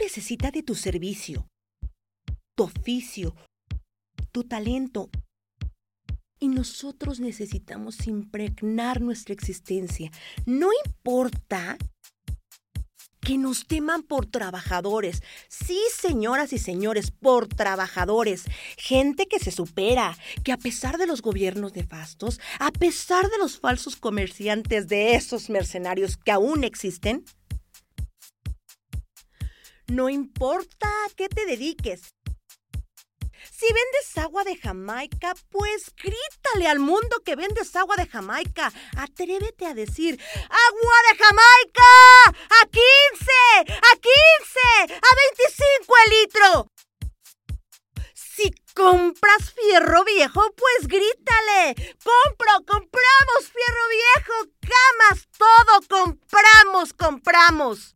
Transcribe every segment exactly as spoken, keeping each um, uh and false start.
necesita de tu servicio, tu oficio, tu talento. Y nosotros necesitamos impregnar nuestra existencia. No importa que nos teman por trabajadores. Sí, señoras y señores, por trabajadores. Gente que se supera, que a pesar de los gobiernos nefastos, a pesar de los falsos comerciantes, de esos mercenarios que aún existen, no importa a qué te dediques. Si vendes agua de Jamaica, pues grítale al mundo que vendes agua de Jamaica. Atrévete a decir, ¡agua de Jamaica! ¡A quince! ¡A quince! ¡A veinticinco el litro! Si compras fierro viejo, pues grítale. ¡Compro! ¡Compramos fierro viejo! ¡Camas! ¡Todo! ¡Compramos! ¡Compramos!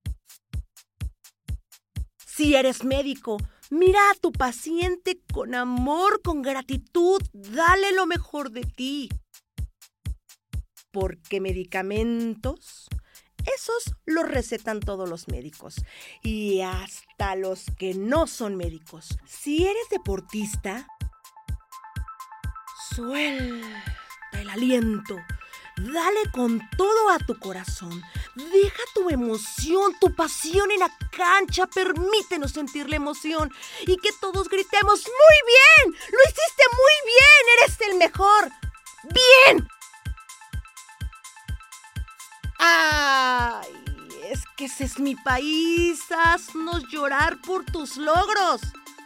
Si eres médico, mira a tu paciente con amor, con gratitud, dale lo mejor de ti. Porque medicamentos, esos los recetan todos los médicos y hasta los que no son médicos. Si eres deportista, suelta el aliento. Dale con todo a tu corazón. Deja tu emoción, tu pasión en la cancha. Permítenos sentir la emoción y que todos gritemos, ¡muy bien! ¡Lo hiciste muy bien! ¡Eres el mejor! ¡Bien! ¡Ay! Es que ese es mi país. Haznos llorar por tus logros.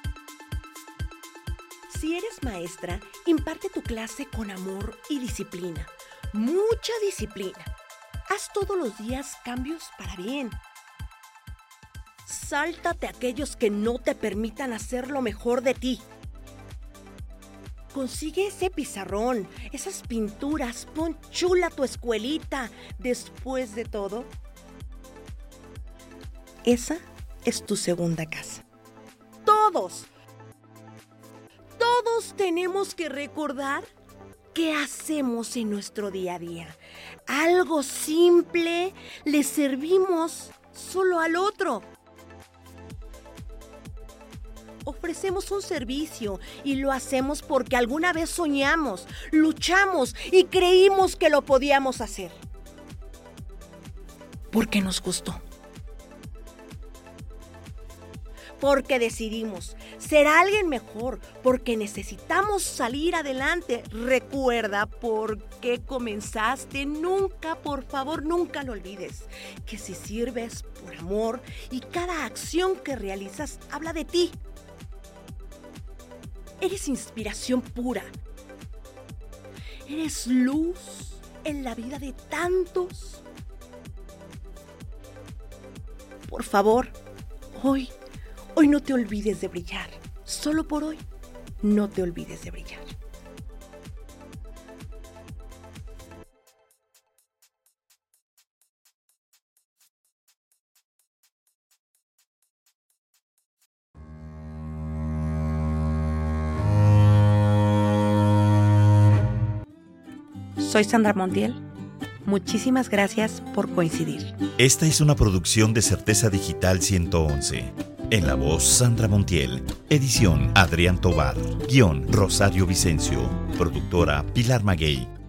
Si eres maestra, imparte tu clase con amor y disciplina. Mucha disciplina. Haz todos los días cambios para bien. Sáltate a aquellos que no te permitan hacer lo mejor de ti. Consigue ese pizarrón, esas pinturas, pon chula tu escuelita. Después de todo, esa es tu segunda casa. Todos, todos tenemos que recordar ¿qué hacemos en nuestro día a día? Algo simple, le servimos solo al otro. Ofrecemos un servicio y lo hacemos porque alguna vez soñamos, luchamos y creímos que lo podíamos hacer. Porque nos gustó. Porque decidimos ser alguien mejor, porque necesitamos salir adelante. Recuerda por qué comenzaste. Nunca, por favor, nunca lo olvides. Que si sirves por amor y cada acción que realizas habla de ti. Eres inspiración pura. Eres luz en la vida de tantos. Por favor, hoy Hoy no te olvides de brillar. Solo por hoy, no te olvides de brillar. Soy Sandra Montiel. Muchísimas gracias por coincidir. Esta es una producción de Certeza Digital ciento once. En la voz, Sandra Montiel. Edición, Adrián Tobar. Guión, Rosario Vicencio. Productora, Pilar Maguey.